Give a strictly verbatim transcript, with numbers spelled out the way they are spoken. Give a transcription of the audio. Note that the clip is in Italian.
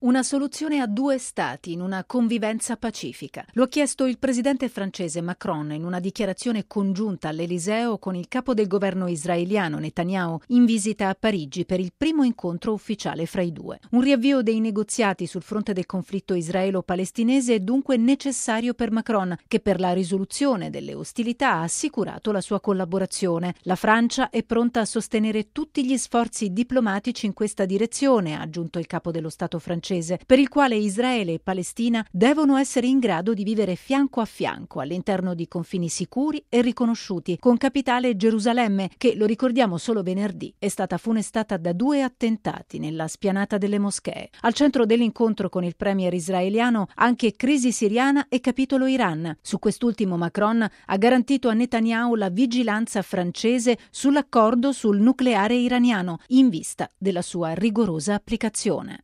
Una soluzione a due stati in una convivenza pacifica. Lo ha chiesto il presidente francese Macron in una dichiarazione congiunta all'Eliseo con il capo del governo israeliano Netanyahu in visita a Parigi per il primo incontro ufficiale fra i due. Un riavvio dei negoziati sul fronte del conflitto israelo-palestinese è dunque necessario per Macron, che per la risoluzione delle ostilità ha assicurato la sua collaborazione. La Francia è pronta a sostenere tutti gli sforzi diplomatici in questa direzione, ha aggiunto il capo dello Stato francese, per il quale Israele e Palestina devono essere in grado di vivere fianco a fianco all'interno di confini sicuri e riconosciuti, con capitale Gerusalemme, che, lo ricordiamo solo venerdì, è stata funestata da due attentati nella spianata delle moschee. Al centro dell'incontro con il premier israeliano anche crisi siriana e capitolo Iran. Su quest'ultimo Macron ha garantito a Netanyahu la vigilanza francese sull'accordo sul nucleare iraniano, in vista della sua rigorosa applicazione.